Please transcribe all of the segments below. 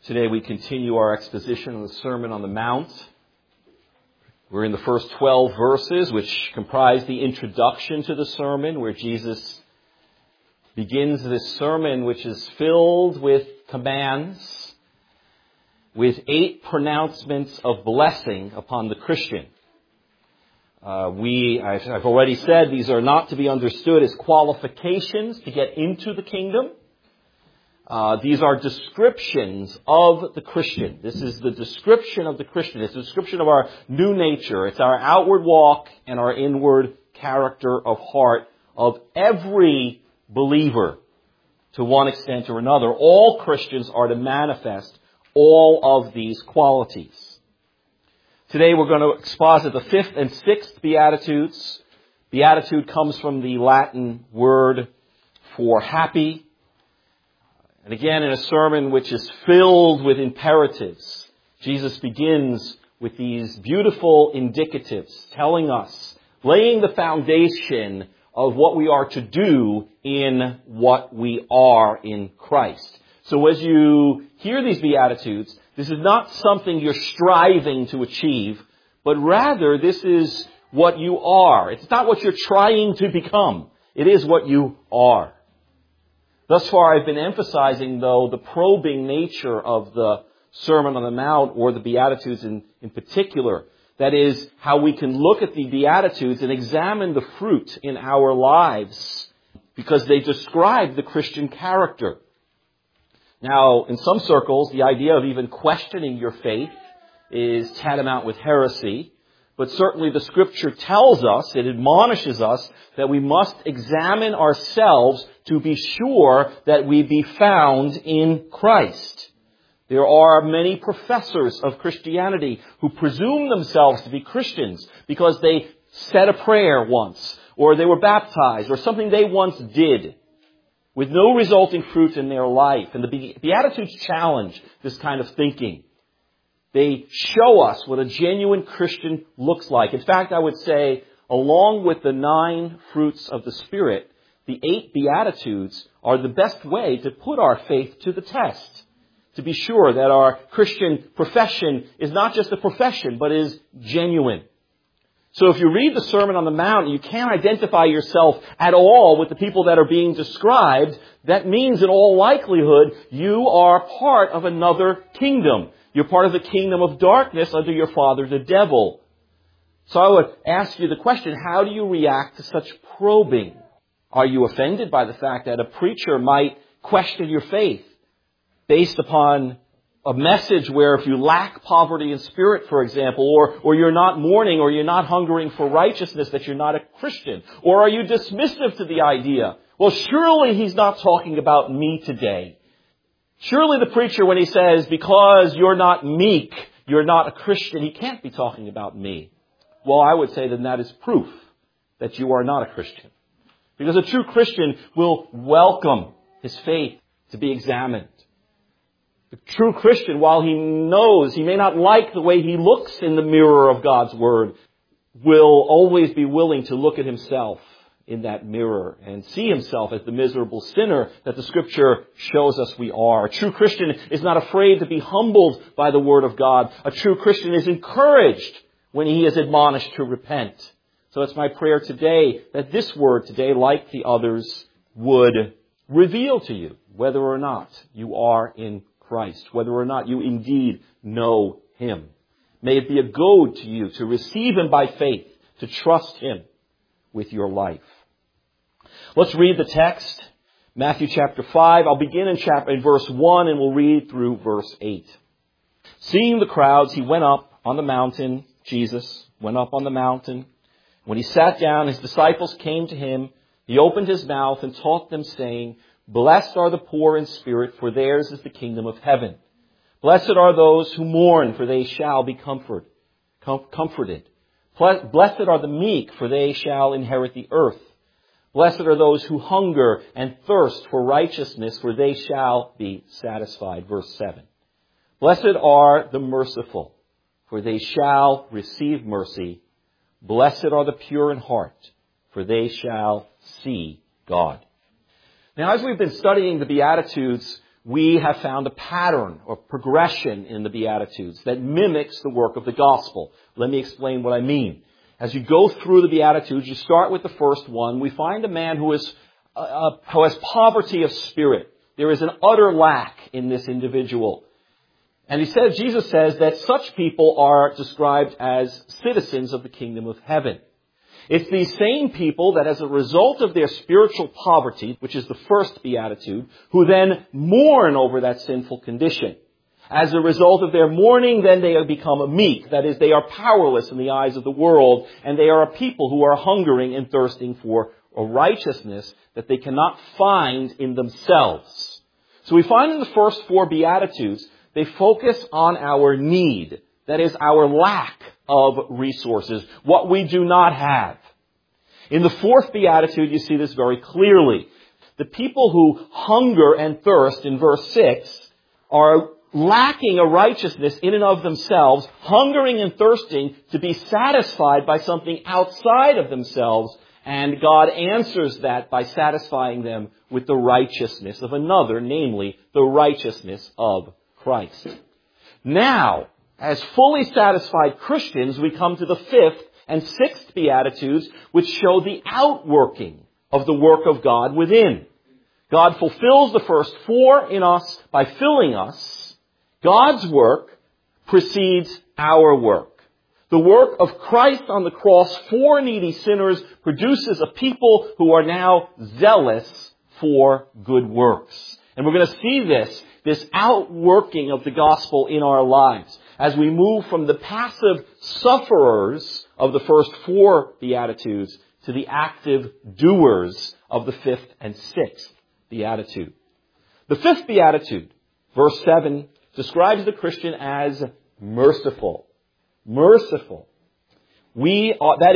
Today we continue our exposition of the Sermon on the Mount. We're in the first 12 verses, which comprise the introduction to the sermon, where Jesus begins this sermon, which is filled with commands, with 8 pronouncements of blessing upon the Christian. I've already said, these are not to be understood as qualifications to get into the kingdom. These are descriptions of the Christian. This is the description of the Christian. It's a description of our new nature. It's our outward walk and our inward character of heart of every believer to one extent or another. All Christians are to manifest all of these qualities. Today we're going to exposit the 5th and 6th Beatitudes. Beatitude comes from the Latin word for happy. And again, in a sermon which is filled with imperatives, Jesus begins with these beautiful indicatives, telling us, laying the foundation of what we are to do in what we are in Christ. So as you hear these Beatitudes, this is not something you're striving to achieve, but rather this is what you are. It's not what you're trying to become. It is what you are. Thus far, I've been emphasizing, though, the probing nature of the Sermon on the Mount, or the Beatitudes in particular. That is, how we can look at the Beatitudes and examine the fruit in our lives, because they describe the Christian character. Now, in some circles, the idea of even questioning your faith is tantamount with heresy. But certainly the Scripture tells us, it admonishes us, that we must examine ourselves to be sure that we be found in Christ. There are many professors of Christianity who presume themselves to be Christians because they said a prayer once, or they were baptized, or something they once did, with no resulting fruit in their life. And the Beatitudes challenge this kind of thinking. They show us what a genuine Christian looks like. In fact, I would say, along with the 9 fruits of the Spirit, the 8 Beatitudes are the best way to put our faith to the test. To be sure that our Christian profession is not just a profession, but is genuine. So if you read the Sermon on the Mount and you can't identify yourself at all with the people that are being described, that means in all likelihood you are part of another kingdom. You're part of the kingdom of darkness under your father, the devil. So I would ask you the question, how do you react to such probing? Are you offended by the fact that a preacher might question your faith based upon a message where if you lack poverty in spirit, for example, or you're not mourning, or you're not hungering for righteousness, that you're not a Christian? Or are you dismissive to the idea, well, surely he's not talking about me today. Surely the preacher, when he says, because you're not meek, you're not a Christian, he can't be talking about me. Well, I would say then that is proof that you are not a Christian. Because a true Christian will welcome his faith to be examined. The true Christian, while he knows he may not like the way he looks in the mirror of God's Word, will always be willing to look at himself in that mirror and see himself as the miserable sinner that the Scripture shows us we are. A true Christian is not afraid to be humbled by the Word of God. A true Christian is encouraged when he is admonished to repent. So it's my prayer today that this Word today, like the others, would reveal to you whether or not you are in Christ, whether or not you indeed know Him. May it be a goad to you to receive Him by faith, to trust Him with your life. Let's read the text, Matthew chapter 5. I'll begin in verse 1 and we'll read through verse 8. Seeing the crowds, he went up on the mountain. Jesus went up on the mountain. When he sat down, his disciples came to him. He opened his mouth and taught them, saying, Blessed are the poor in spirit, for theirs is the kingdom of heaven. Blessed are those who mourn, for they shall be comforted. Blessed are the meek, for they shall inherit the earth. Blessed are those who hunger and thirst for righteousness, for they shall be satisfied. Verse 7. Blessed are the merciful, for they shall receive mercy. Blessed are the pure in heart, for they shall see God. Now, as we've been studying the Beatitudes, we have found a pattern or progression in the Beatitudes that mimics the work of the gospel. Let me explain what I mean. As you go through the Beatitudes, you start with the first one. We find a man who has poverty of spirit. There is an utter lack in this individual. And Jesus says that such people are described as citizens of the kingdom of heaven. It's these same people that as a result of their spiritual poverty, which is the first beatitude, who then mourn over that sinful condition. As a result of their mourning, then they become meek. That is, they are powerless in the eyes of the world, and they are a people who are hungering and thirsting for a righteousness that they cannot find in themselves. So we find in the first four beatitudes, they focus on our need. That is, our lack of resources, what we do not have. In the fourth beatitude, you see this very clearly. The people who hunger and thirst, in verse 6, are lacking a righteousness in and of themselves, hungering and thirsting to be satisfied by something outside of themselves, and God answers that by satisfying them with the righteousness of another, namely the righteousness of Christ. Now, as fully satisfied Christians, we come to the fifth and sixth beatitudes, which show the outworking of the work of God within. God fulfills the first four in us by filling us. God's work precedes our work. The work of Christ on the cross for needy sinners produces a people who are now zealous for good works. And we're going to see this outworking of the gospel in our lives as we move from the passive sufferers of the first four beatitudes to the active doers of the fifth and sixth beatitude. The fifth beatitude, verse 7, describes the Christian as merciful. Merciful. We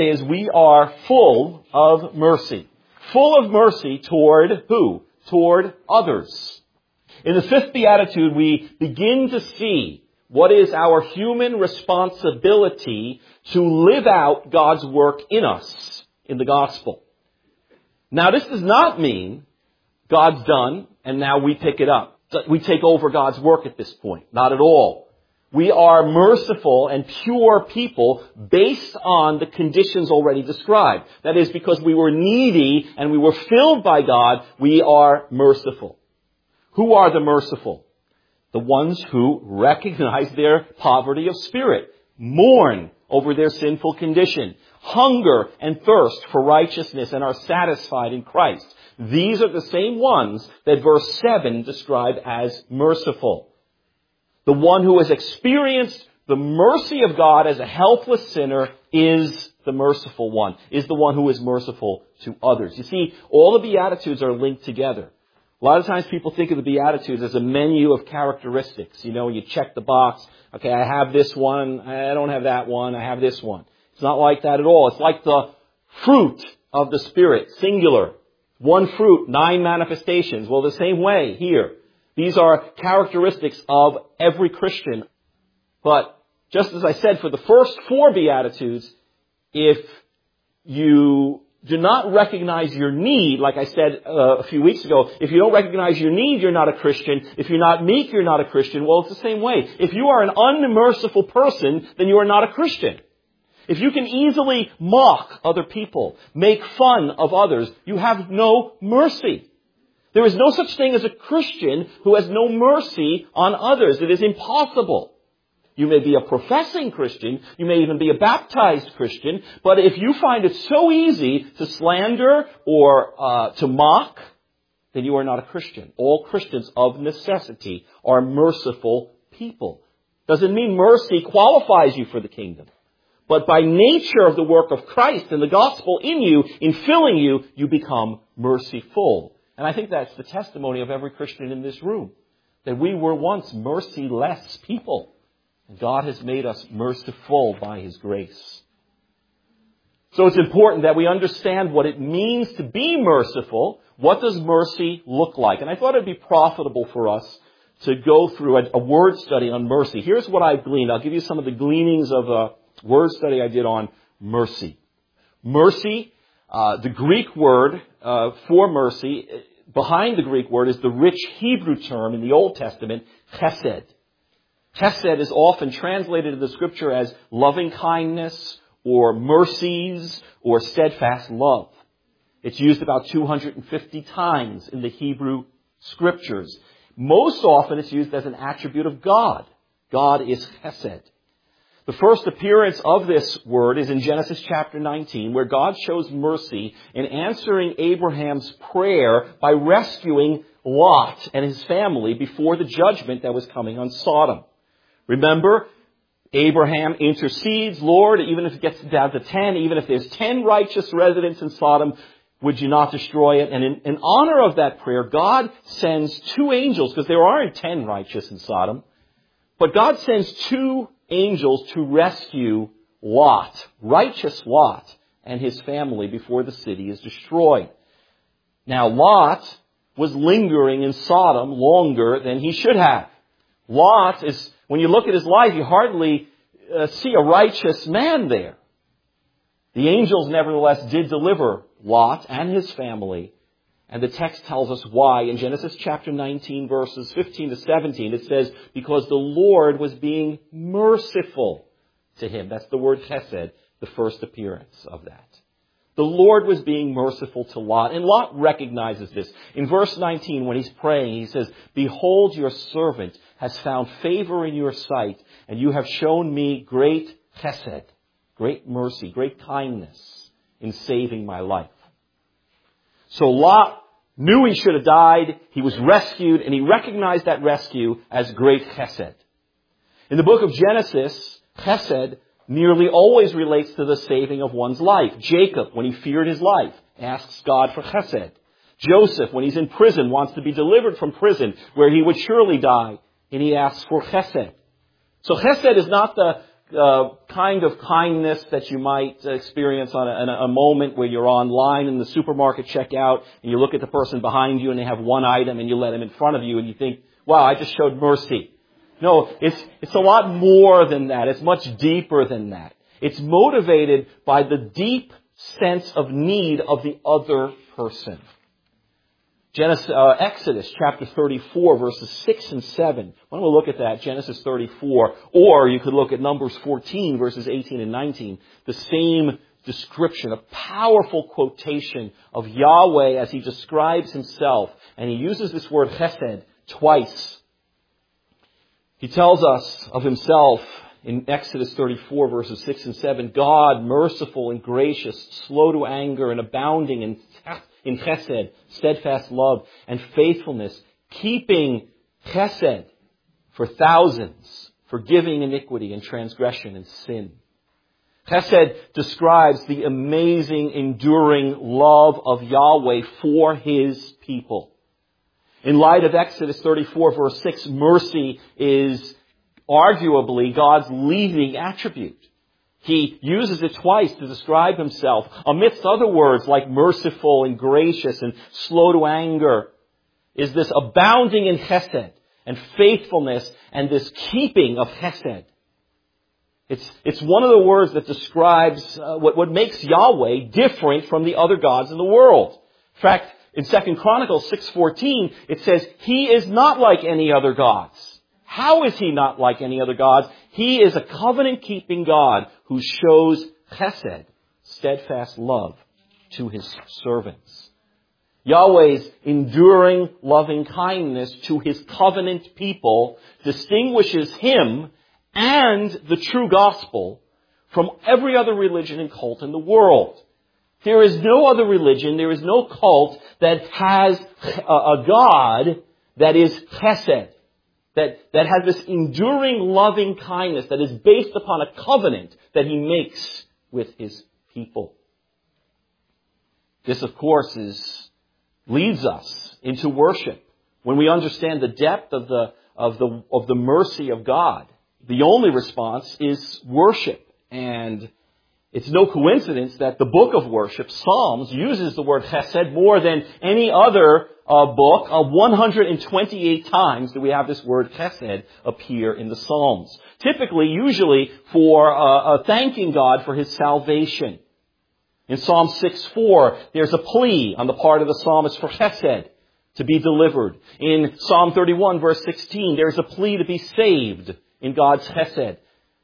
are full of mercy. Full of mercy toward who? Toward others. In the fifth beatitude, we begin to see what is our human responsibility to live out God's work in us in the gospel. Now, this does not mean God's done and now we pick it up. We take over God's work at this point. Not at all. We are merciful and pure people based on the conditions already described. That is, because we were needy and we were filled by God, we are merciful. Who are the merciful? The ones who recognize their poverty of spirit, mourn over their sinful condition, hunger and thirst for righteousness and are satisfied in Christ. These are the same ones that verse 7 described as merciful. The one who has experienced the mercy of God as a helpless sinner is the merciful one, is the one who is merciful to others. You see, all the Beatitudes are linked together. A lot of times people think of the Beatitudes as a menu of characteristics. You know, you check the box. Okay, I have this one. I don't have that one. I have this one. It's not like that at all. It's like the fruit of the Spirit, singular. One fruit, 9 manifestations. Well, the same way here. These are characteristics of every Christian. But just as I said, for the first 4 Beatitudes, if you do not recognize your need, like I said a few weeks ago, if you don't recognize your need, you're not a Christian. If you're not meek, you're not a Christian. Well, it's the same way. If you are an unmerciful person, then you are not a Christian. If you can easily mock other people, make fun of others, you have no mercy. There is no such thing as a Christian who has no mercy on others. It is impossible. You may be a professing Christian, you may even be a baptized Christian, but if you find it so easy to slander or to mock, then you are not a Christian. All Christians of necessity are merciful people. Doesn't mean mercy qualifies you for the kingdom. But by nature of the work of Christ and the gospel in you, in filling you, you become merciful. And I think that's the testimony of every Christian in this room, that we were once merciless people. And God has made us merciful by His grace. So it's important that we understand what it means to be merciful. What does mercy look like? And I thought it would be profitable for us to go through a word study on mercy. Here's what I've gleaned. I'll give you some of the gleanings of a word study I did on mercy. Mercy, the Greek word for mercy, behind the Greek word is the rich Hebrew term in the Old Testament, chesed. Chesed is often translated in the Scripture as loving kindness or mercies or steadfast love. It's used about 250 times in the Hebrew Scriptures. Most often it's used as an attribute of God. God is chesed. The first appearance of this word is in Genesis chapter 19, where God shows mercy in answering Abraham's prayer by rescuing Lot and his family before the judgment that was coming on Sodom. Remember, Abraham intercedes, Lord, even if it gets down to 10, even if there's 10 righteous residents in Sodom, would you not destroy it? And in honor of that prayer, God sends 2 angels, because there aren't 10 righteous in Sodom, but God sends 2 angels to rescue Lot, righteous Lot, and his family before the city is destroyed. Now, Lot was lingering in Sodom longer than he should have. Lot is, when you look at his life, you hardly see a righteous man there. The angels, nevertheless, did deliver Lot and his family. And the text tells us why. In Genesis chapter 19, verses 15 to 17, it says, because the Lord was being merciful to him. That's the word chesed, the first appearance of that. The Lord was being merciful to Lot. And Lot recognizes this. In verse 19, when he's praying, he says, behold, your servant has found favor in your sight, and you have shown me great chesed, great mercy, great kindness in saving my life. So Lot knew he should have died. He was rescued, and he recognized that rescue as great chesed. In the book of Genesis, chesed nearly always relates to the saving of one's life. Jacob, when he feared his life, asks God for chesed. Joseph, when he's in prison, wants to be delivered from prison, where he would surely die, and he asks for chesed. So chesed is not the kind of kindness that you might experience on a moment where you're online in the supermarket checkout and you look at the person behind you and they have one item and you let them in front of you and you think, wow, I just showed mercy. No, it's a lot more than that. It's much deeper than that. It's motivated by the deep sense of need of the other person. Exodus chapter 34, verses 6 and 7. Why don't we look at that? Genesis 34. Or you could look at Numbers 14, verses 18 and 19. The same description, a powerful quotation of Yahweh as he describes himself. And he uses this word chesed twice. He tells us of himself in Exodus 34, verses 6 and 7, God, merciful and gracious, slow to anger and abounding in chesed, steadfast love, and faithfulness, keeping chesed for thousands, forgiving iniquity and transgression and sin. Chesed describes the amazing, enduring love of Yahweh for his people. In light of Exodus 34, verse 6, mercy is arguably God's leading attribute. He uses it twice to describe himself, amidst other words like merciful and gracious and slow to anger, is this abounding in chesed and faithfulness and this keeping of chesed. It's one of the words that describes what makes Yahweh different from the other gods in the world. In fact, in 2 Chronicles 6:14, it says, he is not like any other gods. How is he not like any other gods? He is a covenant-keeping God who shows chesed, steadfast love, to his servants. Yahweh's enduring loving kindness to his covenant people distinguishes him and the true gospel from every other religion and cult in the world. There is no other religion, there is no cult that has a God that is chesed, that has this enduring loving kindness that is based upon a covenant that he makes with his people. This, of course, leads us into worship. When we understand the depth of the mercy of God, the only response is worship. And it's no coincidence that the book of worship, Psalms, uses the word chesed more than any other book. 128 times do we have this word chesed appear in the Psalms. Typically, usually for thanking God for his salvation. In Psalm 6:4, there's a plea on the part of the psalmist for chesed. to be delivered. In Psalm 31, verse 16, there's a plea to be saved in God's chesed.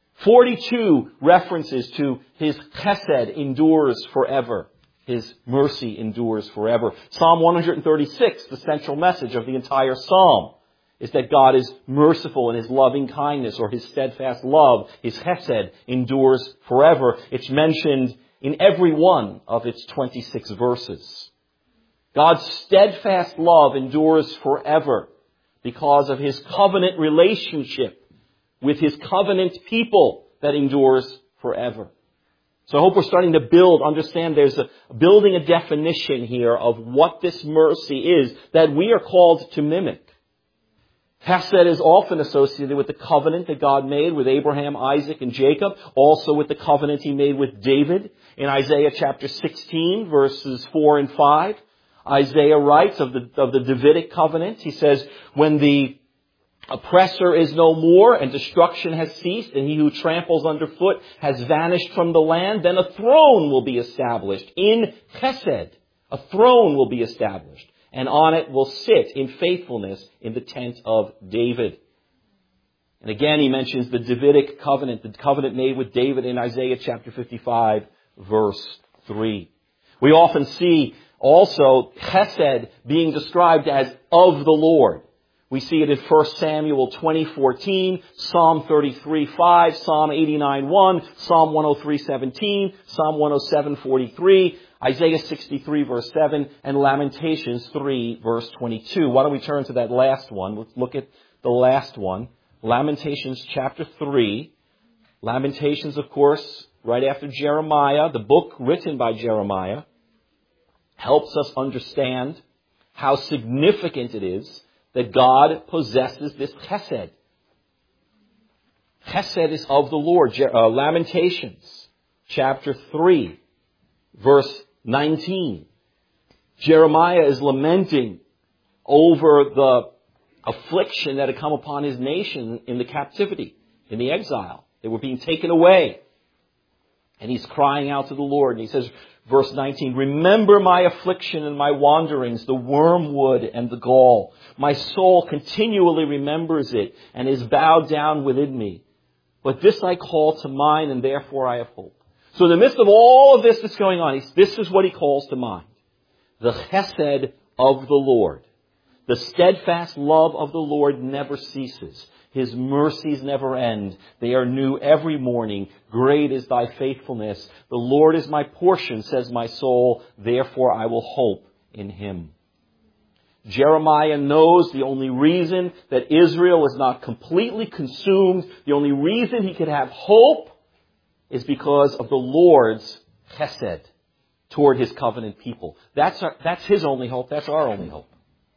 42 references to His chesed endures forever. His mercy endures forever. Psalm 136, the central message of the entire psalm, is that God is merciful in His loving kindness, or His steadfast love, His chesed, endures forever. It's mentioned in every one of its 26 verses. God's steadfast love endures forever because of His covenant relationship with His covenant people that endures forever. So I hope we're starting to understand there's building a definition here of what this mercy is that we are called to mimic. Chesed is often associated with the covenant that God made with Abraham, Isaac, and Jacob, also with the covenant He made with David. In Isaiah chapter 16, verses 4 and 5, Isaiah writes of the Davidic covenant. He says, when the oppressor is no more and destruction has ceased and he who tramples underfoot has vanished from the land, then a throne will be established in chesed. A throne will be established, and on it will sit in faithfulness in the tent of David. And again, he mentions the Davidic covenant, the covenant made with David in Isaiah chapter 55, verse 3. We often see also chesed being described as of the Lord. We see it in 1 Samuel 20:14, Psalm 33:5, Psalm 89:1, Psalm 103:17, Psalm 107:43, Isaiah 63 verse 7, and Lamentations 3 verse 22. Why don't we turn to that last one? Let's look at the last one. Lamentations chapter 3. Lamentations, of course, right after Jeremiah, the book written by Jeremiah, helps us understand how significant it is that God possesses this chesed. Chesed is of the Lord. Lamentations chapter 3, verse 19. Jeremiah is lamenting over the affliction that had come upon his nation in the captivity, in the exile. They were being taken away. And he's crying out to the Lord. And he says, verse 19, remember my affliction and my wanderings, the wormwood and the gall. My soul continually remembers it and is bowed down within me. But this I call to mind, and therefore I have hope. So in the midst of all of this that's going on, this is what he calls to mind. The chesed of the Lord. The steadfast love of the Lord never ceases. His mercies never end. They are new every morning. Great is thy faithfulness. The Lord is my portion, says my soul. Therefore I will hope in Him. Jeremiah knows the only reason that Israel is not completely consumed, the only reason he could have hope, is because of the Lord's chesed toward His covenant people. That's His only hope. That's our only hope.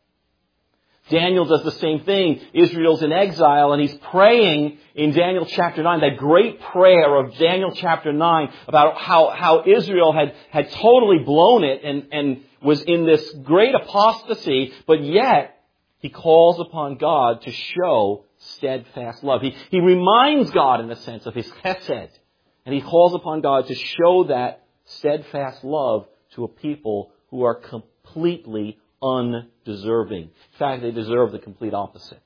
Daniel does the same thing. Israel's in exile, and he's praying in Daniel chapter 9, that great prayer of Daniel chapter 9 about how Israel had totally blown it and was in this great apostasy, but yet he calls upon God to show steadfast love. He reminds God, in a sense, of His chesed, and he calls upon God to show that steadfast love to a people who are completely undeserving. In fact, they deserve the complete opposite.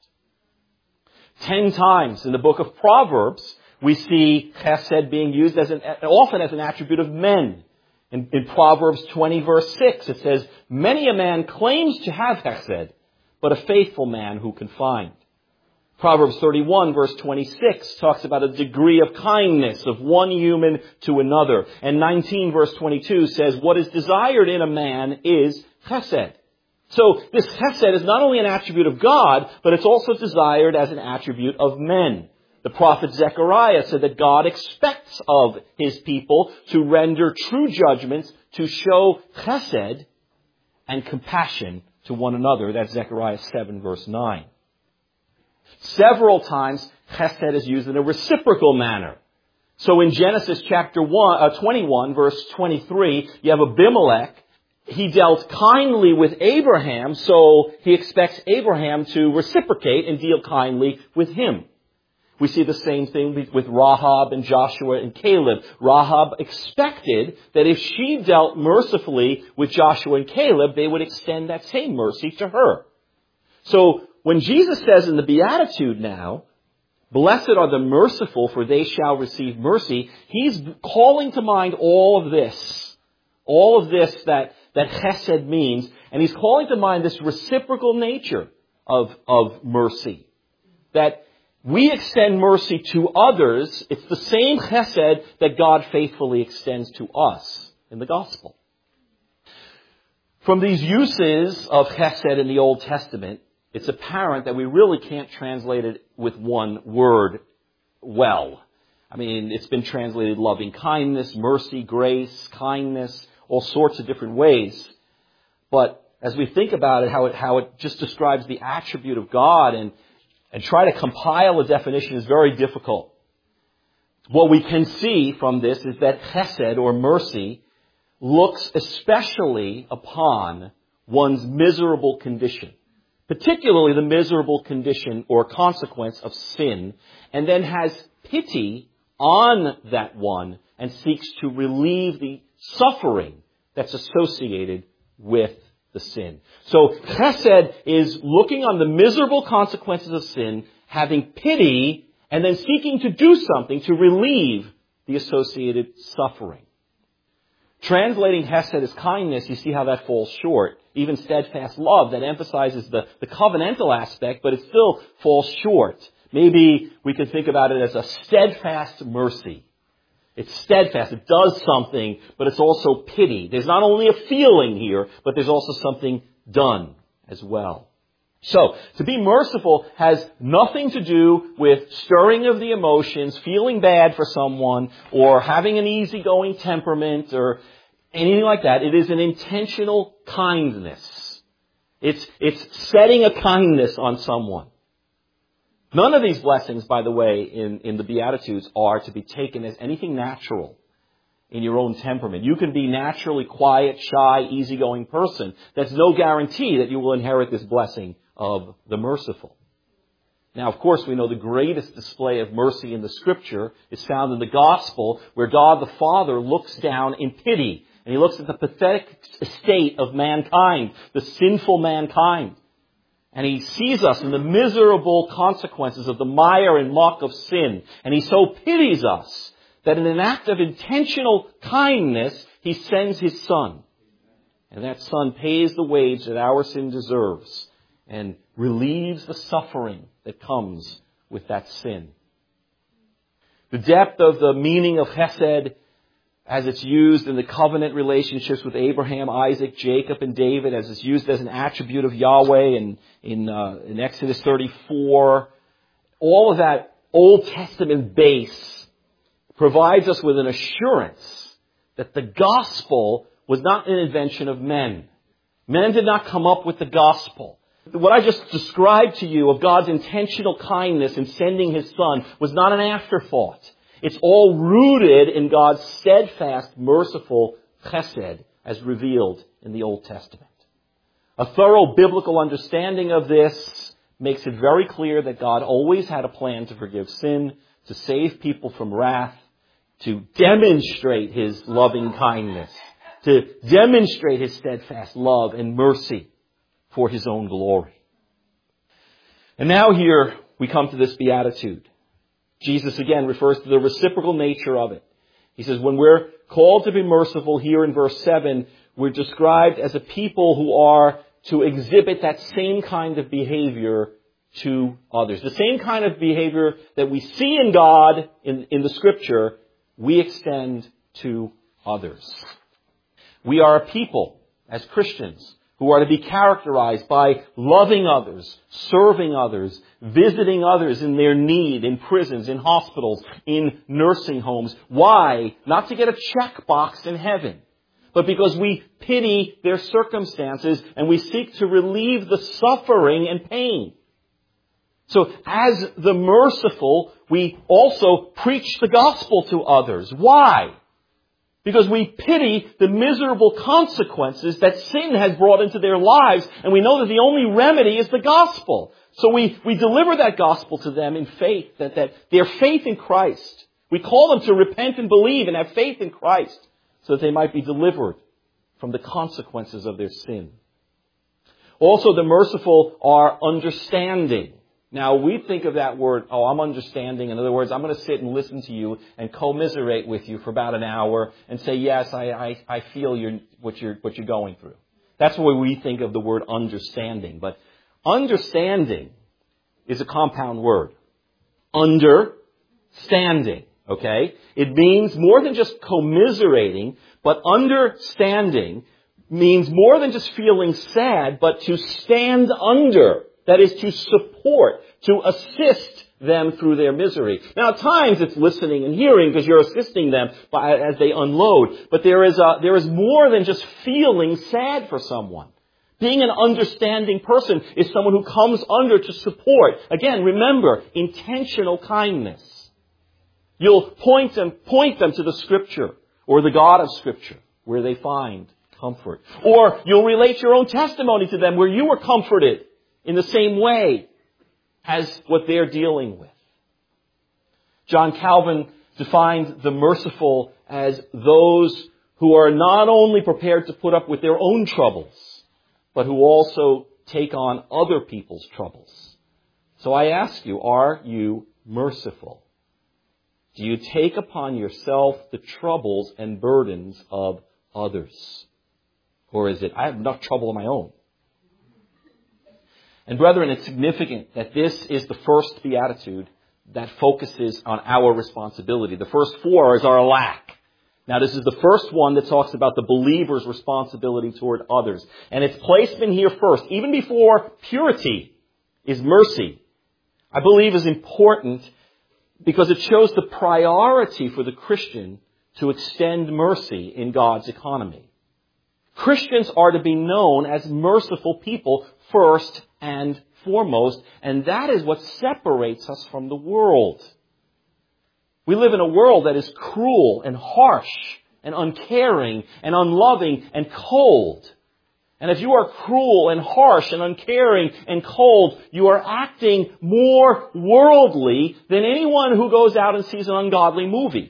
10 times in the book of Proverbs, we see chesed being used often as an attribute of men. In Proverbs 20 verse 6, it says, many a man claims to have chesed, but a faithful man who can find. Proverbs 31 verse 26 talks about a degree of kindness of one human to another. And 19 verse 22 says, what is desired in a man is chesed. So this chesed is not only an attribute of God, but it's also desired as an attribute of men. The prophet Zechariah said that God expects of His people to render true judgments, to show chesed and compassion to one another. That's Zechariah 7 verse 9. Several times chesed is used in a reciprocal manner. So in Genesis chapter 21 verse 23, you have Abimelech. He dealt kindly with Abraham, so he expects Abraham to reciprocate and deal kindly with him. We see the same thing with Rahab and Joshua and Caleb. Rahab expected that if she dealt mercifully with Joshua and Caleb, they would extend that same mercy to her. So when Jesus says in the Beatitude now, blessed are the merciful, for they shall receive mercy, he's calling to mind all of this that chesed means, and he's calling to mind this reciprocal nature of mercy. That we extend mercy to others, it's the same chesed that God faithfully extends to us in the gospel. From these uses of chesed in the Old Testament, it's apparent that we really can't translate it with one word well. I mean, it's been translated loving kindness, mercy, grace, kindness, all sorts of different ways. But as we think about it, how it just describes the attribute of God and try to compile a definition is very difficult. What we can see from this is that chesed, or mercy, looks especially upon one's miserable condition, particularly the miserable condition or consequence of sin, and then has pity on that one and seeks to relieve the suffering that's associated with the sin. So chesed is looking on the miserable consequences of sin, having pity, and then seeking to do something to relieve the associated suffering. Translating chesed as kindness, you see how that falls short. Even steadfast love, that emphasizes the covenantal aspect, but it still falls short. Maybe we could think about it as a steadfast mercy. It's steadfast. It does something, but it's also pity. There's not only a feeling here, but there's also something done as well. So, to be merciful has nothing to do with stirring of the emotions, feeling bad for someone, or having an easygoing temperament, or anything like that. It is an intentional kindness. It's setting a kindness on someone. None of these blessings, by the way, in the Beatitudes are to be taken as anything natural in your own temperament. You can be naturally quiet, shy, easygoing person. That's no guarantee that you will inherit this blessing of the merciful. Now, of course, we know the greatest display of mercy in the Scripture is found in the Gospel, where God the Father looks down in pity, and He looks at the pathetic state of mankind, the sinful mankind. And He sees us in the miserable consequences of the mire and muck of sin. And He so pities us that in an act of intentional kindness, He sends His Son. And that Son pays the wage that our sin deserves and relieves the suffering that comes with that sin. The depth of the meaning of chesed, as it's used in the covenant relationships with Abraham, Isaac, Jacob, and David, as it's used as an attribute of Yahweh in Exodus 34, all of that Old Testament base provides us with an assurance that the gospel was not an invention of men. Men did not come up with the gospel. What I just described to you of God's intentional kindness in sending His Son was not an afterthought. It's all rooted in God's steadfast, merciful chesed as revealed in the Old Testament. A thorough biblical understanding of this makes it very clear that God always had a plan to forgive sin, to save people from wrath, to demonstrate His loving kindness, to demonstrate His steadfast love and mercy for His own glory. And now here we come to this beatitude. Jesus again refers to the reciprocal nature of it. He says when we're called to be merciful here in verse 7, we're described as a people who are to exhibit that same kind of behavior to others. The same kind of behavior that we see in God in the Scripture, we extend to others. We are a people, as Christians, who are to be characterized by loving others, serving others, visiting others in their need, in prisons, in hospitals, in nursing homes. Why? Not to get a checkbox in heaven, but because we pity their circumstances and we seek to relieve the suffering and pain. So as the merciful, we also preach the gospel to others. Why? Because we pity the miserable consequences that sin has brought into their lives, and we know that the only remedy is the gospel. So we deliver that gospel to them in faith, that their faith in Christ. We call them to repent and believe and have faith in Christ so that they might be delivered from the consequences of their sin. Also, the merciful are understanding. Now, we think of that word, I'm understanding. In other words, I'm going to sit and listen to you and commiserate with you for about an hour and say, yes, I feel what you're going through. That's the way we think of the word understanding. But understanding is a compound word. Understanding, okay? It means more than just commiserating, but understanding means more than just feeling sad, but to stand under. That is to support, to assist them through their misery. Now, at times it's listening and hearing because you're assisting them as they unload. But there is more than just feeling sad for someone. Being an understanding person is someone who comes under to support. Again, remember, intentional kindness. You'll point them to the Scripture or the God of Scripture where they find comfort. Or you'll relate your own testimony to them where you were comforted in the same way as what they're dealing with. John Calvin defined the merciful as those who are not only prepared to put up with their own troubles, but who also take on other people's troubles. So I ask you, are you merciful? Do you take upon yourself the troubles and burdens of others? Or is it, I have enough trouble of my own? And brethren, it's significant that this is the first beatitude that focuses on our responsibility. The first four is our lack. Now, this is the first one that talks about the believer's responsibility toward others. And its placement here first, even before purity, is mercy. I believe is important because it shows the priority for the Christian to extend mercy in God's economy. Christians are to be known as merciful people first and foremost, and that is what separates us from the world. We live in a world that is cruel and harsh and uncaring and unloving and cold. And if you are cruel and harsh and uncaring and cold, you are acting more worldly than anyone who goes out and sees an ungodly movie.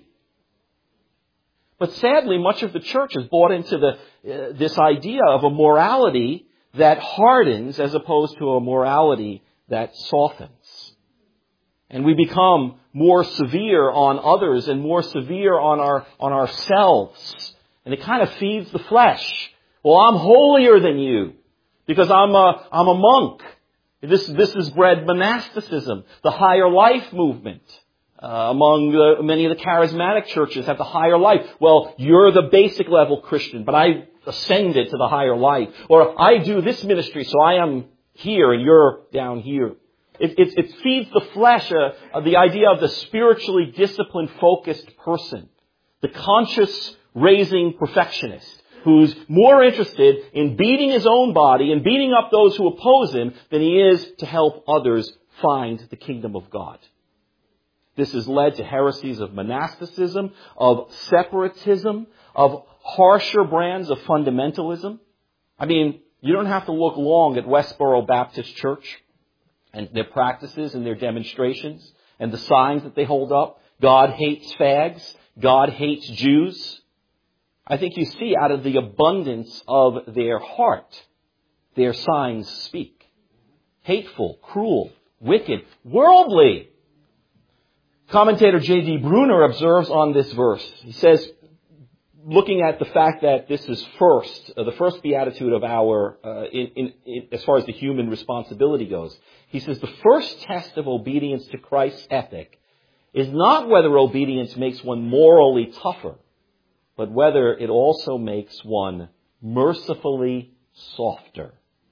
But sadly, much of the church has bought into this idea of a morality that hardens as opposed to a morality that softens. And we become more severe on others and more severe on ourselves. And it kind of feeds the flesh. Well, I'm holier than you because I'm a monk. This has bred monasticism, the higher life movement. Among many of the charismatic churches have the higher life. Well, you're the basic level Christian, but I ascended to the higher life. Or I do this ministry, so I am here and you're down here. It feeds the flesh the idea of the spiritually disciplined, focused person. The conscious, raising perfectionist who's more interested in beating his own body and beating up those who oppose him than he is to help others find the kingdom of God. This has led to heresies of monasticism, of separatism, of harsher brands of fundamentalism. I mean, you don't have to look long at Westboro Baptist Church and their practices and their demonstrations and the signs that they hold up. God hates fags. God hates Jews. I think you see out of the abundance of their heart, their signs speak. Hateful, cruel, wicked, worldly. Commentator J.D. Bruner observes on this verse. He says, looking at the fact that this is the first beatitude of our, as far as the human responsibility goes, he says the first test of obedience to Christ's ethic is not whether obedience makes one morally tougher, but whether it also makes one mercifully softer.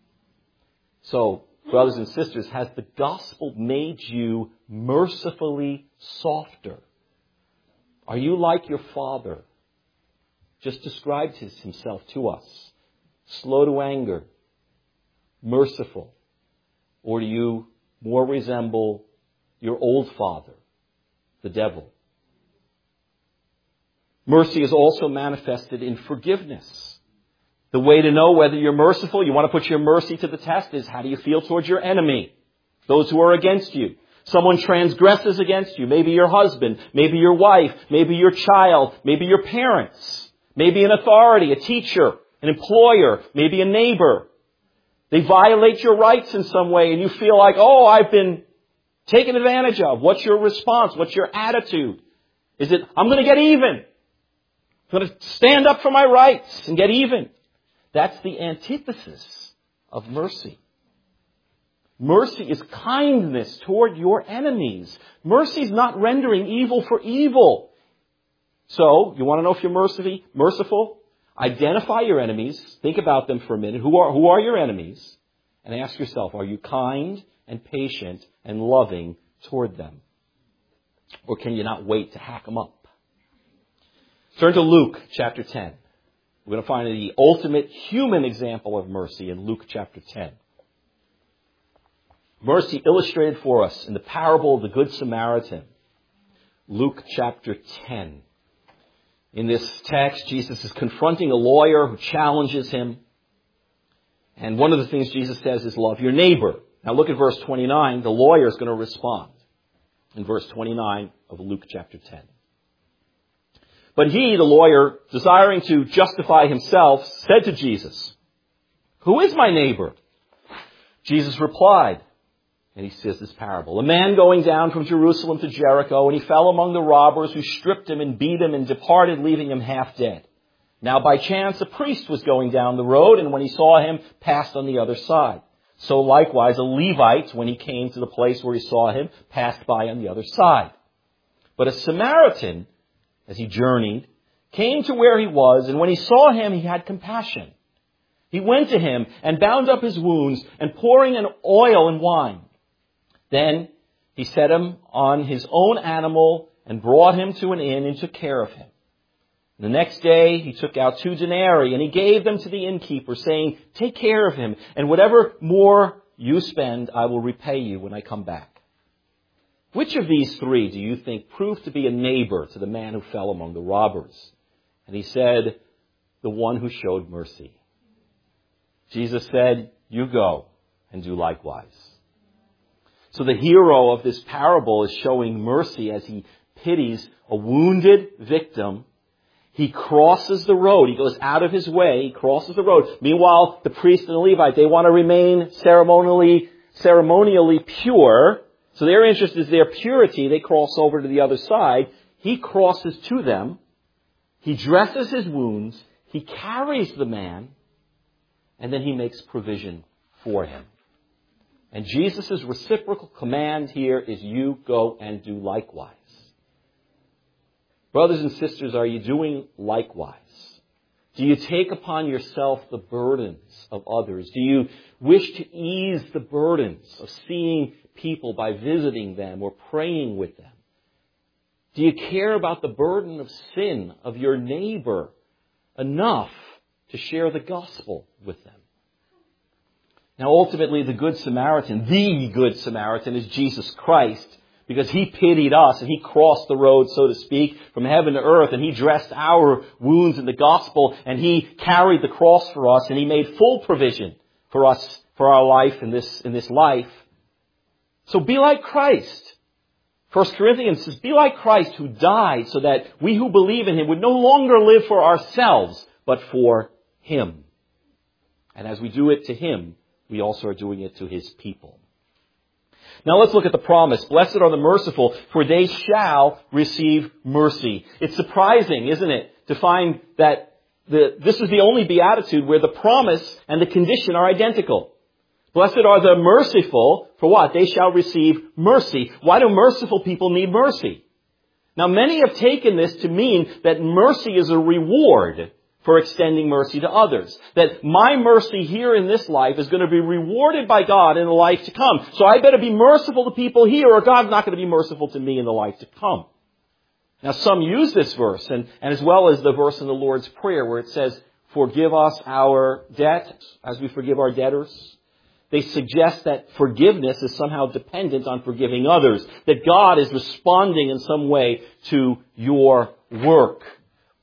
So, brothers and sisters, has the gospel made you mercifully softer? Are you like your Father? Just described himself to us. Slow to anger. Merciful. Or do you more resemble your old father, the devil? Mercy is also manifested in forgiveness. The way to know whether you're merciful, you want to put your mercy to the test, is how do you feel towards your enemy, those who are against you? Someone transgresses against you, maybe your husband, maybe your wife, maybe your child, maybe your parents, maybe an authority, a teacher, an employer, maybe a neighbor. They violate your rights in some way and you feel like, oh, I've been taken advantage of. What's your response? What's your attitude? Is it, I'm going to get even. I'm going to stand up for my rights and get even. That's the antithesis of mercy. Mercy is kindness toward your enemies. Mercy is not rendering evil for evil. So, you want to know if you're merciful? Identify your enemies. Think about them for a minute. Who are your enemies? And ask yourself, are you kind and patient and loving toward them? Or can you not wait to hack them up? Turn to Luke chapter 10. We're going to find the ultimate human example of mercy in Luke chapter 10. Mercy illustrated for us in the parable of the Good Samaritan. Luke chapter 10. In this text, Jesus is confronting a lawyer who challenges him. And one of the things Jesus says is love your neighbor. Now look at verse 29. The lawyer is going to respond in verse 29 of Luke chapter 10. But he, the lawyer, desiring to justify himself, said to Jesus, "Who is my neighbor?" Jesus replied, and he says this parable. A man going down from Jerusalem to Jericho, and he fell among the robbers who stripped him and beat him and departed, leaving him half dead. Now by chance a priest was going down the road, and when he saw him, passed on the other side. So likewise a Levite, when he came to the place where he saw him, passed by on the other side. But a Samaritan, as he journeyed, came to where he was, and when he saw him, he had compassion. He went to him and bound up his wounds, and pouring in oil and wine. Then he set him on his own animal and brought him to an inn and took care of him. The next day he took out 2 denarii and he gave them to the innkeeper, saying, "Take care of him, and whatever more you spend, I will repay you when I come back." Which of these 3 do you think proved to be a neighbor to the man who fell among the robbers? And he said, the one who showed mercy. Jesus said, you go and do likewise. So the hero of this parable is showing mercy as he pities a wounded victim. He crosses the road. He goes out of his way. He crosses the road. Meanwhile, the priest and the Levite, they want to remain ceremonially pure. So their interest is their purity. They cross over to the other side. He crosses to them. He dresses his wounds. He carries the man. And then he makes provision for him. And Jesus' reciprocal command here is you go and do likewise. Brothers and sisters, are you doing likewise? Do you take upon yourself the burdens of others? Do you wish to ease the burdens of seeing people by visiting them or praying with them? Do you care about the burden of sin of your neighbor enough to share the gospel with them? Now ultimately the Good Samaritan is Jesus Christ, because he pitied us and he crossed the road, so to speak, from heaven to earth, and he dressed our wounds in the gospel, and he carried the cross for us, and he made full provision for us, for our life in this life. So be like Christ. 1 Corinthians says, be like Christ who died so that we who believe in him would no longer live for ourselves, but for him. And as we do it to him, we also are doing it to his people. Now let's look at the promise. Blessed are the merciful, for they shall receive mercy. It's surprising, isn't it, to find that this is the only beatitude where the promise and the condition are identical. Blessed are the merciful, for what? They shall receive mercy. Why do merciful people need mercy? Now many have taken this to mean that mercy is a reward for extending mercy to others. That my mercy here in this life is going to be rewarded by God in the life to come. So I better be merciful to people here, or God's not going to be merciful to me in the life to come. Now some use this verse, and as well as the verse in the Lord's Prayer where it says, forgive us our debt as we forgive our debtors. They suggest that forgiveness is somehow dependent on forgiving others. That God is responding in some way to your work.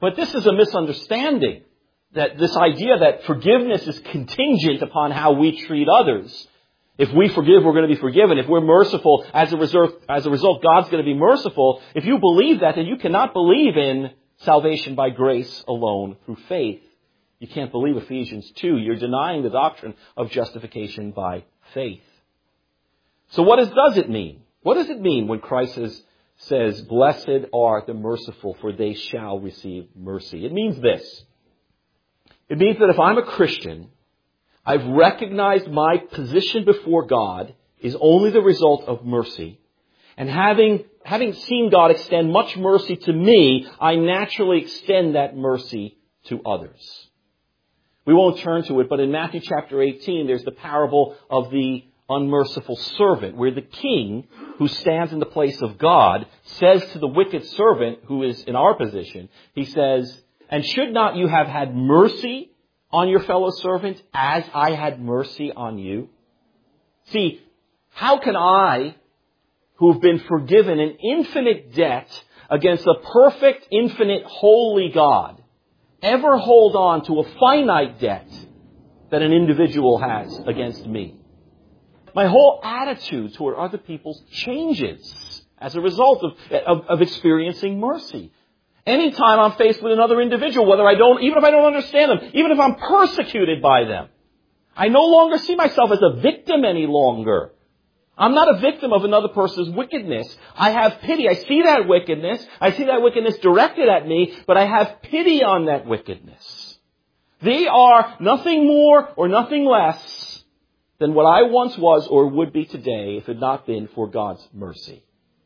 But this is a misunderstanding. That this idea that forgiveness is contingent upon how we treat others. If we forgive, we're going to be forgiven. If we're merciful, as a result, God's going to be merciful. If you believe that, then you cannot believe in salvation by grace alone through faith. You can't believe Ephesians 2. You're denying the doctrine of justification by faith. So what does it mean? What does it mean when Christ says, blessed are the merciful, for they shall receive mercy? It means this. It means that if I'm a Christian, I've recognized my position before God is only the result of mercy. And having seen God extend much mercy to me, I naturally extend that mercy to others. We won't turn to it, but in Matthew chapter 18, there's the parable of the unmerciful servant, where the king, who stands in the place of God, says to the wicked servant, who is in our position, he says, and should not you have had mercy on your fellow servant as I had mercy on you? See, how can I, who've been forgiven an infinite debt against a perfect, infinite, holy God, ever hold on to a finite debt that an individual has against me? My whole attitude toward other people changes as a result of experiencing mercy. Anytime I'm faced with another individual, even if I don't understand them, even if I'm persecuted by them, I no longer see myself as a victim any longer. I'm not a victim of another person's wickedness. I have pity. I see that wickedness. I see that wickedness directed at me, but I have pity on that wickedness. They are nothing more or nothing less than what I once was or would be today if it had not been for God's mercy.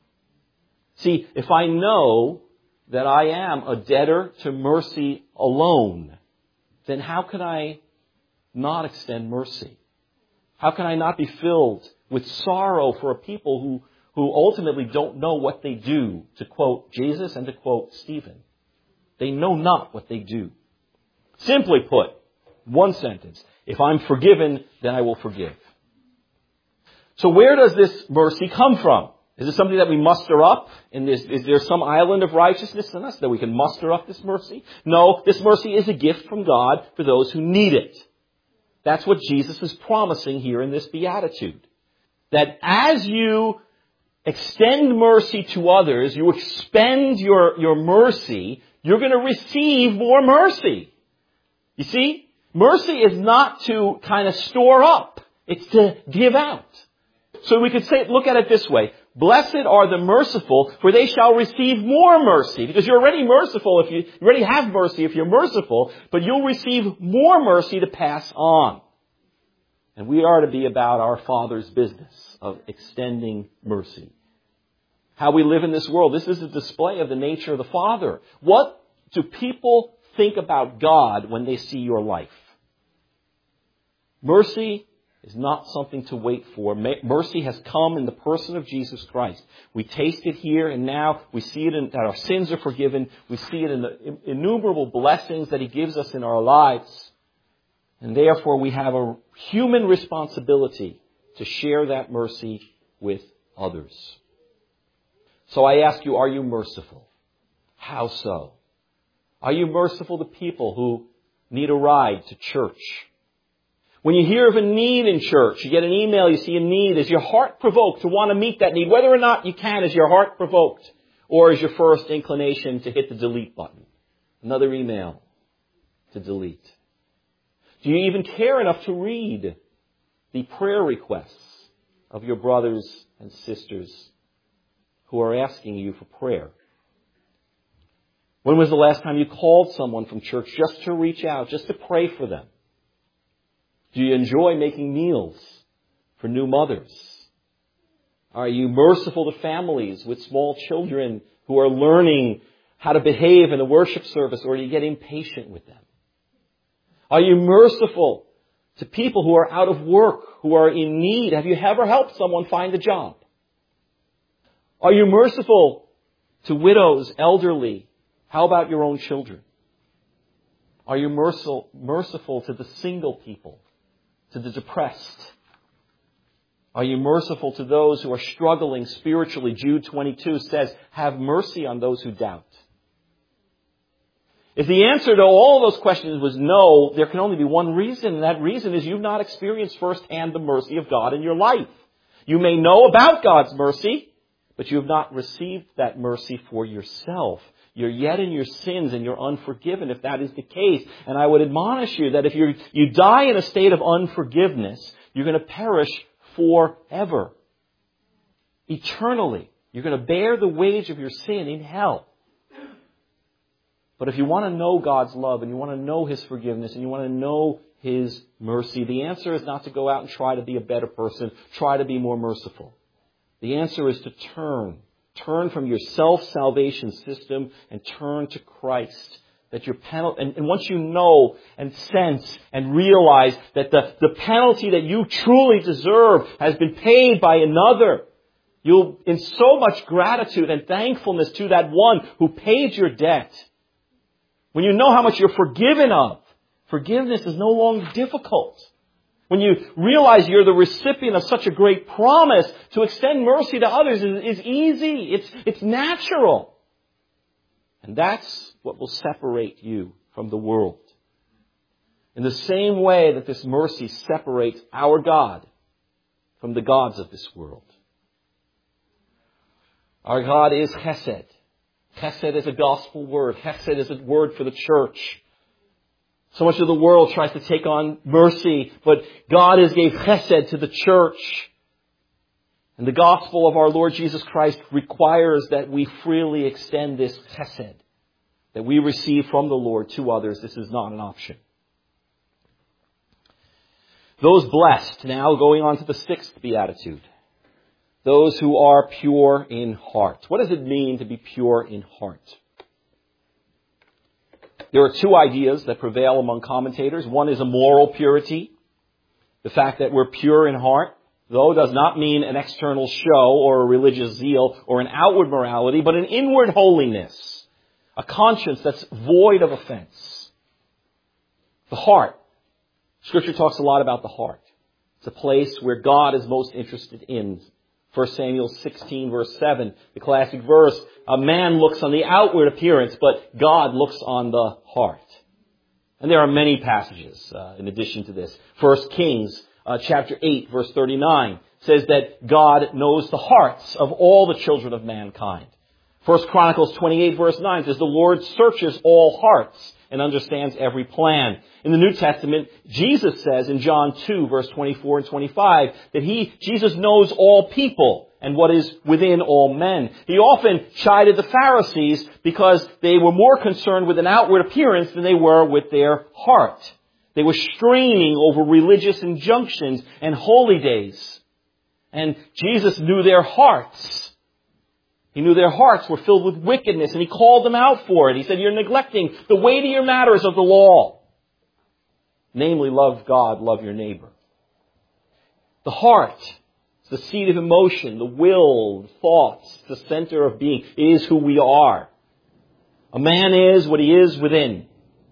See, if I know that I am a debtor to mercy alone, then how can I not extend mercy? How can I not be filled with sorrow for a people who ultimately don't know what they do, to quote Jesus and to quote Stephen? They know not what they do. Simply put, one sentence, if I'm forgiven, then I will forgive. So where does this mercy come from? Is it something that we muster up? Is there some island of righteousness in us that we can muster up this mercy? No, this mercy is a gift from God for those who need it. That's what Jesus is promising here in this beatitude. That as you extend mercy to others, you expend your mercy, you're going to receive more mercy. You see, mercy is not to kind of store up. It's to give out. So we could look at it this way. Blessed are the merciful, for they shall receive more mercy. Because you're already merciful you already have mercy if you're merciful, but you'll receive more mercy to pass on. And we are to be about our Father's business of extending mercy. How we live in this world, this is a display of the nature of the Father. What do people think about God when they see your life? Mercy is not something to wait for. Mercy has come in the person of Jesus Christ. We taste it here and now. We see it in that our sins are forgiven. We see it in the innumerable blessings that He gives us in our lives. And therefore we have a human responsibility to share that mercy with others. So I ask you, are you merciful? How so? Are you merciful to people who need a ride to church? When you hear of a need in church, you get an email, you see a need, is your heart provoked to want to meet that need? Whether or not you can, is your heart provoked? Or is your first inclination to hit the delete button? Another email to delete. Do you even care enough to read the prayer requests of your brothers and sisters who are asking you for prayer? When was the last time you called someone from church just to reach out, just to pray for them? Do you enjoy making meals for new mothers? Are you merciful to families with small children who are learning how to behave in a worship service, or do you get impatient with them? Are you merciful to people who are out of work, who are in need? Have you ever helped someone find a job? Are you merciful to widows, elderly? How about your own children? Are you merciful to the single people? To the depressed? Are you merciful to those who are struggling spiritually? Jude 22 says, have mercy on those who doubt. If the answer to all those questions was no, there can only be one reason, and that reason is you've not experienced firsthand the mercy of God in your life. You may know about God's mercy, but you have not received that mercy for yourself. You're yet in your sins and you're unforgiven if that is the case. And I would admonish you that if you die in a state of unforgiveness, you're going to perish forever. Eternally. You're going to bear the wage of your sin in hell. But if you want to know God's love and you want to know His forgiveness and you want to know His mercy, the answer is not to go out and try to be a better person, try to be more merciful. The answer is to turn. Turn from your self-salvation system and turn to Christ. That your penalty, and once you know and sense and realize that the penalty that you truly deserve has been paid by another, you'll, in so much gratitude and thankfulness to that one who paid your debt. When you know how much you're forgiven of, forgiveness is no longer difficult. When you realize you're the recipient of such a great promise, to extend mercy to others is easy. It's natural. And that's what will separate you from the world. In the same way that this mercy separates our God from the gods of this world. Our God is Chesed. Chesed is a gospel word. Chesed is a word for the church. So much of the world tries to take on mercy, but God has gave chesed to the church. And the gospel of our Lord Jesus Christ requires that we freely extend this chesed that we receive from the Lord to others. This is not an option. Those blessed, now going on to the sixth beatitude. Those who are pure in heart. What does it mean to be pure in heart? There are two ideas that prevail among commentators. One is a moral purity. The fact that we're pure in heart, though, does not mean an external show or a religious zeal or an outward morality, but an inward holiness. A conscience that's void of offense. The heart. Scripture talks a lot about the heart. It's a place where God is most interested in. 1 Samuel 16 verse 7, the classic verse, a man looks on the outward appearance, but God looks on the heart. And there are many passages in addition to this. 1 Kings chapter 8 verse 39 says that God knows the hearts of all the children of mankind. 1 Chronicles 28 verse 9 says the Lord searches all hearts and understands every plan. In the New Testament, Jesus says in John 2, verse 24 and 25, that Jesus knows all people and what is within all men. He often chided the Pharisees because they were more concerned with an outward appearance than they were with their heart. They were straining over religious injunctions and holy days. And Jesus knew their hearts. He knew their hearts were filled with wickedness, and He called them out for it. He said, you're neglecting the weightier matters of the law. Namely, love God, love your neighbor. The heart is the seat of emotion, the will, the thoughts, the center of being. It is who we are. A man is what he is within.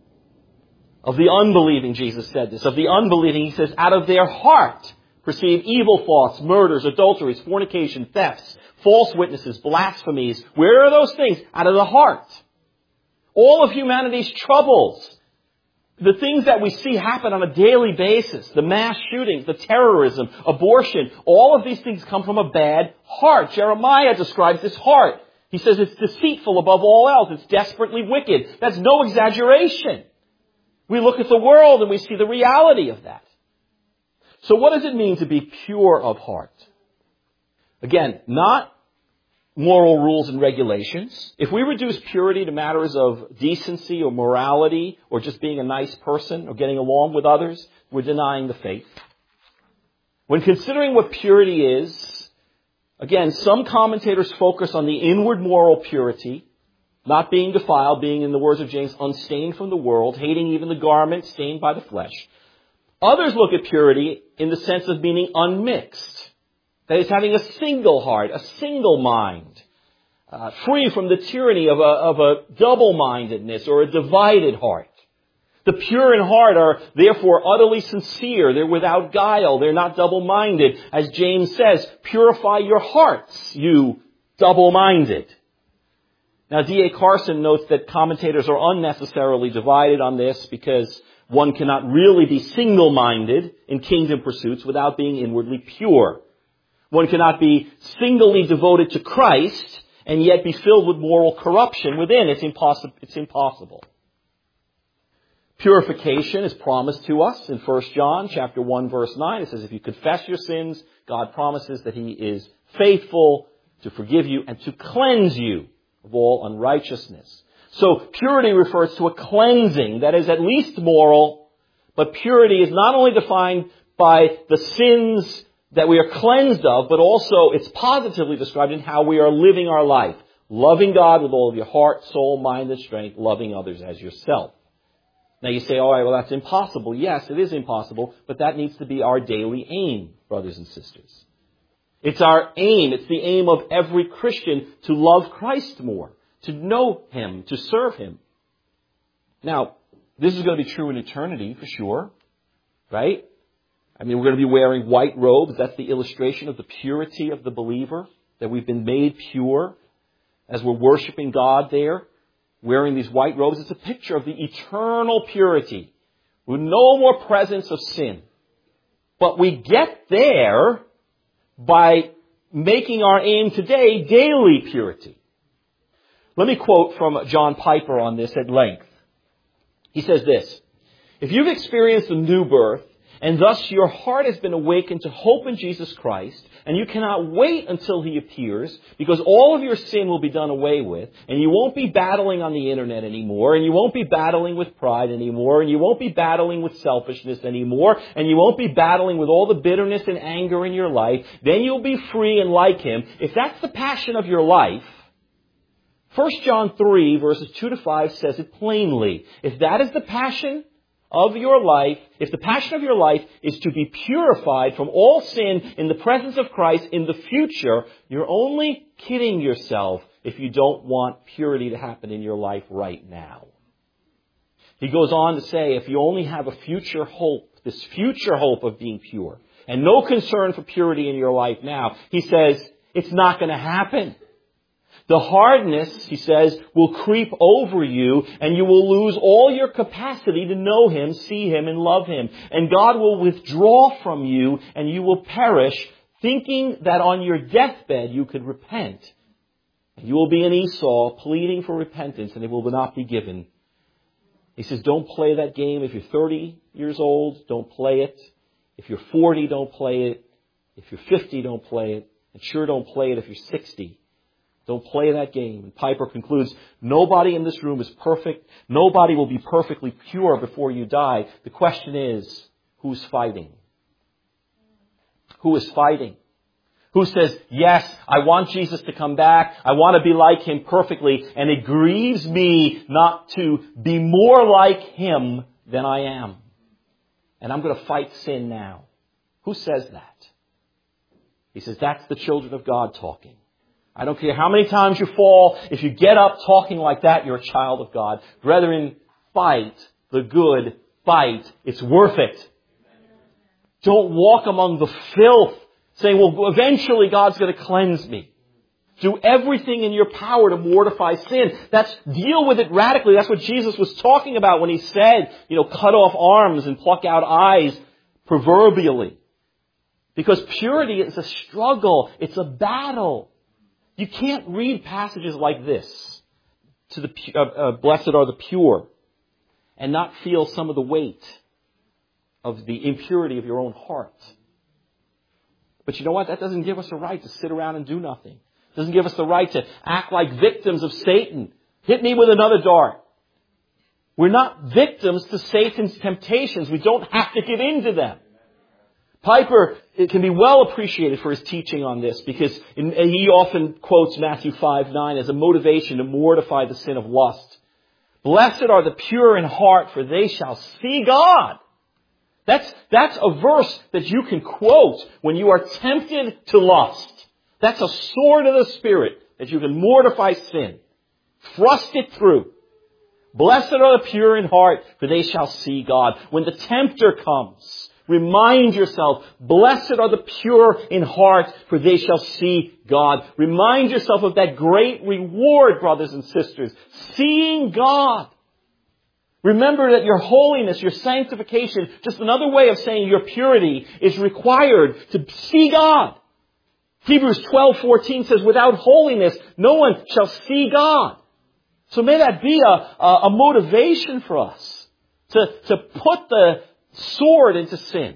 Of the unbelieving, Jesus said this. Of the unbelieving, He says, out of their heart proceed evil thoughts, murders, adulteries, fornication, thefts, false witnesses, blasphemies. Where are those things? Out of the heart. All of humanity's troubles, the things that we see happen on a daily basis, the mass shootings, the terrorism, abortion, all of these things come from a bad heart. Jeremiah describes this heart. He says it's deceitful above all else. It's desperately wicked. That's no exaggeration. We look at the world and we see the reality of that. So what does it mean to be pure of heart? Again, not moral rules and regulations. If we reduce purity to matters of decency or morality or just being a nice person or getting along with others, we're denying the faith. When considering what purity is, again, some commentators focus on the inward moral purity, not being defiled, being, in the words of James, unstained from the world, hating even the garment stained by the flesh. Others look at purity in the sense of meaning unmixed. That is, having a single heart, a single mind, free from the tyranny of a double-mindedness or a divided heart. The pure in heart are therefore utterly sincere. They're without guile. They're not double-minded. As James says, purify your hearts, you double-minded. Now, D.A. Carson notes that commentators are unnecessarily divided on this because one cannot really be single-minded in kingdom pursuits without being inwardly pure. One cannot be singly devoted to Christ and yet be filled with moral corruption within. It's impossible. Purification is promised to us in 1 John chapter 1, verse 9. It says, if you confess your sins, God promises that He is faithful to forgive you and to cleanse you of all unrighteousness. So purity refers to a cleansing that is at least moral, but purity is not only defined by the sins that we are cleansed of, but also it's positively described in how we are living our life. Loving God with all of your heart, soul, mind, and strength, loving others as yourself. Now you say, all right, well, that's impossible. Yes, it is impossible, but that needs to be our daily aim, brothers and sisters. It's our aim. It's the aim of every Christian to love Christ more, to know Him, to serve Him. Now, this is going to be true in eternity for sure, right? I mean, we're going to be wearing white robes. That's the illustration of the purity of the believer, that we've been made pure as we're worshiping God there. Wearing these white robes, it's a picture of the eternal purity with no more presence of sin. But we get there by making our aim today daily purity. Let me quote from John Piper on this at length. He says this, if you've experienced a new birth, and thus your heart has been awakened to hope in Jesus Christ, and you cannot wait until He appears, because all of your sin will be done away with, and you won't be battling on the internet anymore, and you won't be battling with pride anymore, and you won't be battling with selfishness anymore, and you won't be battling with all the bitterness and anger in your life, then you'll be free and like Him. If that's the passion of your life, 1 John 3 verses 2 to 5 says it plainly. If that is the passion of your life, if the passion of your life is to be purified from all sin in the presence of Christ in the future, you're only kidding yourself if you don't want purity to happen in your life right now. He goes on to say, if you only have a future hope, this future hope of being pure, and no concern for purity in your life now, he says, it's not going to happen. The hardness, he says, will creep over you, and you will lose all your capacity to know Him, see Him, and love Him. And God will withdraw from you, and you will perish, thinking that on your deathbed you could repent. And you will be an Esau, pleading for repentance, and it will not be given. He says, don't play that game. If you're 30 years old, don't play it. If you're 40, don't play it. If you're 50, don't play it. And sure, don't play it if you're 60. Don't play that game. And Piper concludes, nobody in this room is perfect. Nobody will be perfectly pure before you die. The question is, who's fighting? Who is fighting? Who says, yes, I want Jesus to come back. I want to be like Him perfectly. And it grieves me not to be more like Him than I am. And I'm going to fight sin now. Who says that? He says, that's the children of God talking. I don't care how many times you fall. If you get up talking like that, you're a child of God. Brethren, fight the good fight. It's worth it. Don't walk among the filth saying, well, eventually God's going to cleanse me. Do everything in your power to mortify sin. Deal with it radically. That's what Jesus was talking about when He said, cut off arms and pluck out eyes proverbially. Because purity is a struggle. It's a battle. You can't read passages like this, to the blessed are the pure, and not feel some of the weight of the impurity of your own heart. But you know what? That doesn't give us a right to sit around and do nothing. It doesn't give us the right to act like victims of Satan. Hit me with another dart. We're not victims to Satan's temptations. We don't have to give in to them. Piper, it can be well appreciated for his teaching on this because he often quotes Matthew 5:9 as a motivation to mortify the sin of lust. Blessed are the pure in heart, for they shall see God. That's a verse that you can quote when you are tempted to lust. That's a sword of the Spirit that you can mortify sin. Thrust it through. Blessed are the pure in heart, for they shall see God. When the tempter comes, Remind yourself, blessed are the pure in heart, for they shall see God. Remind yourself of that great reward, brothers and sisters, seeing God. Remember that your holiness, your sanctification, just another way of saying your purity, is required to see God. Hebrews 12:14 says, without holiness, no one shall see God. So may that be a motivation for us to put the sword into sin.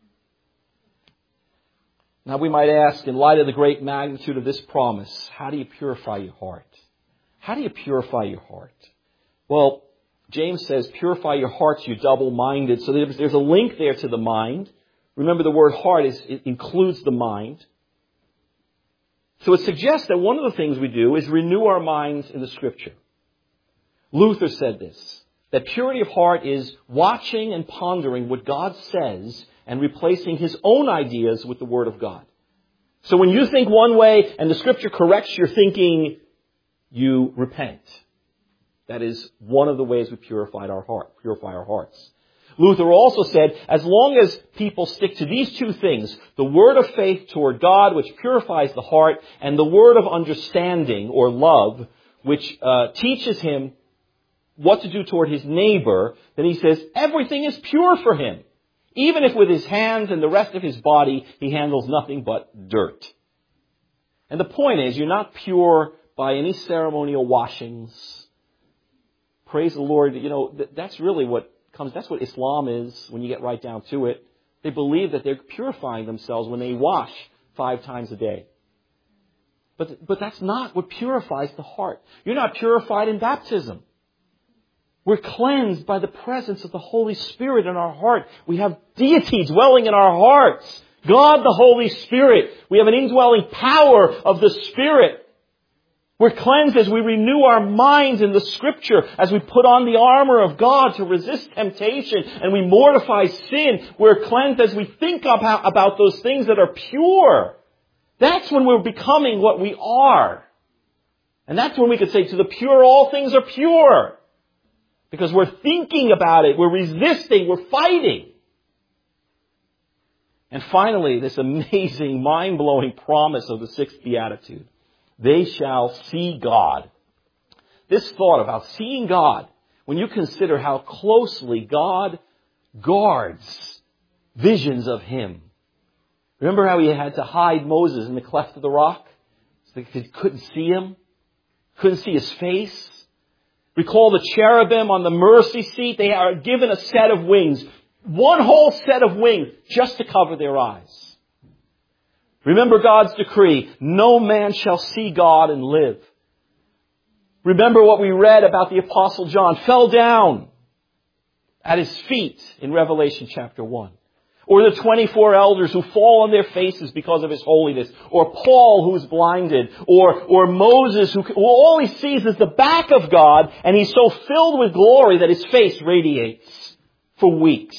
Now we might ask, in light of the great magnitude of this promise, how do you purify your heart? How do you purify your heart? Well, James says, purify your hearts, you double-minded. So there's a link there to the mind. Remember, the word heart it includes the mind. So it suggests that one of the things we do is renew our minds in the Scripture. Luther said this, that purity of heart is watching and pondering what God says and replacing his own ideas with the Word of God. So when you think one way and the Scripture corrects your thinking, you repent. That is one of the ways we purify our hearts. Luther also said, as long as people stick to these two things, the word of faith toward God, which purifies the heart, and the word of understanding or love, which teaches him what to do toward his neighbor, then he says everything is pure for him. Even if with his hands and the rest of his body he handles nothing but dirt. And the point is, you're not pure by any ceremonial washings. Praise the Lord. You know, that's really that's what Islam is when you get right down to it. They believe that they're purifying themselves when they wash 5 times a day. But that's not what purifies the heart. You're not purified in baptism. We're cleansed by the presence of the Holy Spirit in our heart. We have deity dwelling in our hearts. God the Holy Spirit. We have an indwelling power of the Spirit. We're cleansed as we renew our minds in the Scripture, as we put on the armor of God to resist temptation and we mortify sin. We're cleansed as we think about those things that are pure. That's when we're becoming what we are. And that's when we could say, to the pure, all things are pure. Because we're thinking about it, we're resisting, we're fighting. And finally, this amazing, mind-blowing promise of the 6th Beatitude. They shall see God. This thought about seeing God, when you consider how closely God guards visions of Him. Remember how He had to hide Moses in the cleft of the rock? So they couldn't see Him. Couldn't see His face. Recall the cherubim on the mercy seat. They are given a set of wings. One whole set of wings just to cover their eyes. Remember God's decree. No man shall see God and live. Remember what we read about the Apostle John. Fell down at His feet in Revelation chapter 1. Or the 24 elders who fall on their faces because of His holiness. Or Paul who's blinded. Or Moses who all he sees is the back of God. And he's so filled with glory that his face radiates for weeks.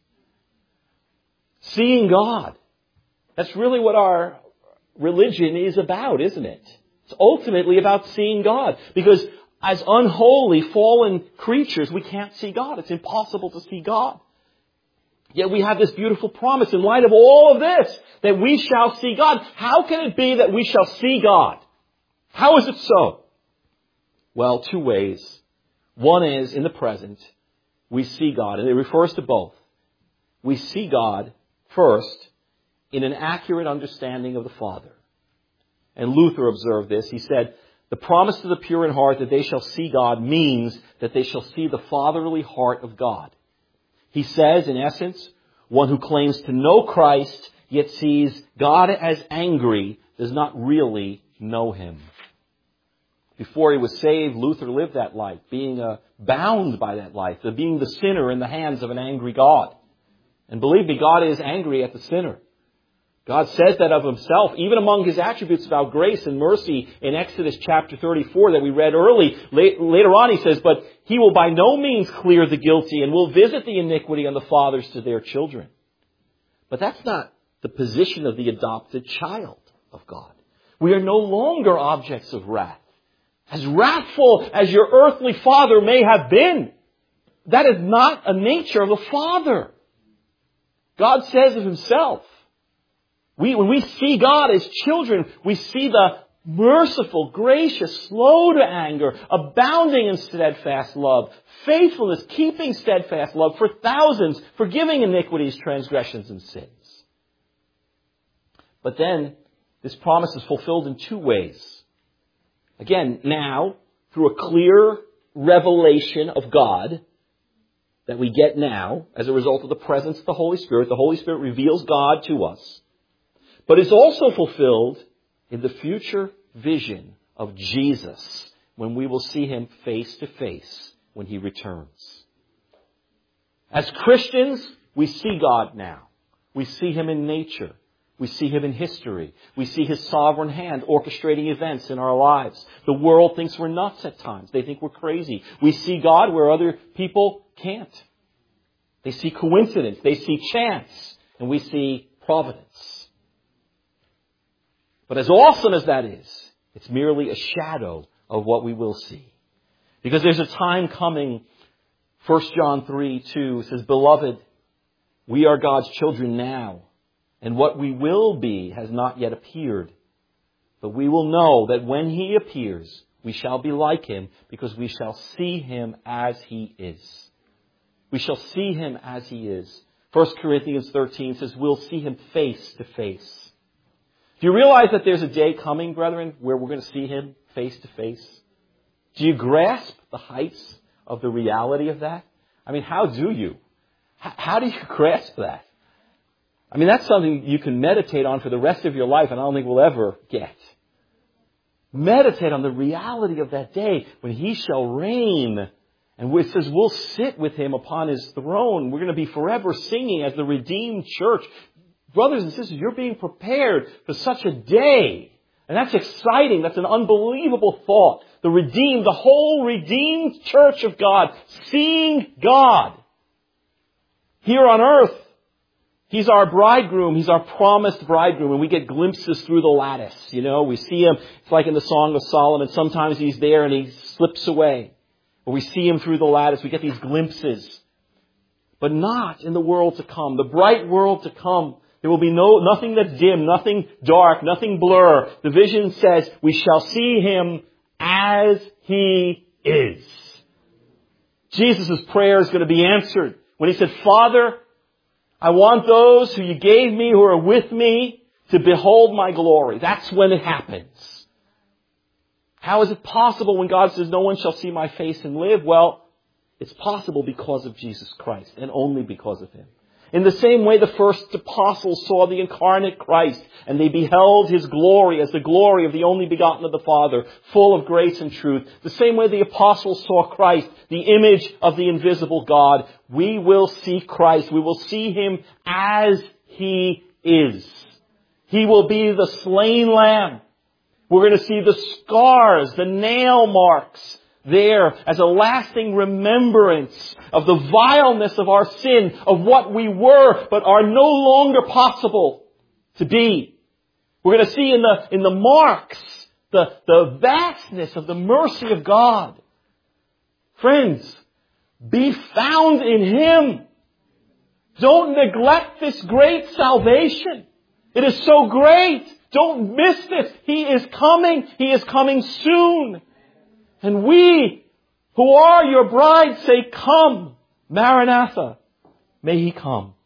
Seeing God. That's really what our religion is about, isn't it? It's ultimately about seeing God. Because as unholy, fallen creatures, we can't see God. It's impossible to see God. Yet we have this beautiful promise in light of all of this, that we shall see God. How can it be that we shall see God? How is it so? Well, 2 ways. One is, in the present, we see God, and it refers to both. We see God, first, in an accurate understanding of the Father. And Luther observed this. He said, the promise to the pure in heart that they shall see God means that they shall see the fatherly heart of God. He says, in essence, one who claims to know Christ, yet sees God as angry, does not really know Him. Before he was saved, Luther lived that life, being bound by that life, being the sinner in the hands of an angry God. And believe me, God is angry at the sinner. God says that of Himself, even among His attributes about grace and mercy in Exodus chapter 34 that we read early. Later on He says, but He will by no means clear the guilty and will visit the iniquity on the fathers to their children. But that's not the position of the adopted child of God. We are no longer objects of wrath. As wrathful as your earthly father may have been, that is not a nature of a father. God says of Himself. When we see God as children, we see the merciful, gracious, slow to anger, abounding in steadfast love, faithfulness, keeping steadfast love for thousands, forgiving iniquities, transgressions, and sins. But then, this promise is fulfilled in two ways. Again, now, through a clear revelation of God that we get now as a result of the presence of the Holy Spirit. The Holy Spirit reveals God to us. But it's also fulfilled in the future vision of Jesus when we will see Him face to face when He returns. As Christians, we see God now. We see Him in nature. We see Him in history. We see His sovereign hand orchestrating events in our lives. The world thinks we're nuts at times. They think we're crazy. We see God where other people can't. They see coincidence. They see chance. And we see providence. But as awesome as that is, it's merely a shadow of what we will see. Because there's a time coming, 1 John 3:2 says, Beloved, we are God's children now. And what we will be has not yet appeared. But we will know that when He appears, we shall be like Him, because we shall see Him as He is. We shall see Him as He is. 1 Corinthians 13 says, we'll see Him face to face. Do you realize that there's a day coming, brethren, where we're going to see Him face to face? Do you grasp the heights of the reality of that? I mean, how do you? How do you grasp that? I mean, that's something you can meditate on for the rest of your life, and I don't think we'll ever get. Meditate on the reality of that day when He shall reign. And it says we'll sit with Him upon His throne. We're going to be forever singing as the redeemed church. Brothers and sisters, you're being prepared for such a day. And that's exciting. That's an unbelievable thought. The redeemed, the whole redeemed church of God, seeing God here on earth. He's our bridegroom. He's our promised bridegroom. And we get glimpses through the lattice. You know, we see Him. It's like in the Song of Solomon. Sometimes He's there and He slips away. Or we see Him through the lattice. We get these glimpses. But not in the world to come. The bright world to come. There will be nothing that's dim, nothing dark, nothing blur. The vision says we shall see Him as He is. Jesus' prayer is going to be answered. When He said, Father, I want those who You gave me who are with me to behold My glory. That's when it happens. How is it possible when God says, no one shall see My face and live? Well, it's possible because of Jesus Christ and only because of Him. In the same way the first apostles saw the incarnate Christ and they beheld His glory as the glory of the only begotten of the Father, full of grace and truth. The same way the apostles saw Christ, the image of the invisible God, we will see Christ. We will see Him as He is. He will be the slain lamb. We're going to see the scars, the nail marks there as a lasting remembrance of the vileness of our sin, of what we were, but are no longer possible to be. We're going to see in the marks, the vastness of the mercy of God. Friends, be found in Him. Don't neglect this great salvation. It is so great. Don't miss this. He is coming. He is coming soon. And we, who are Your bride, say, Come, Maranatha, may He come.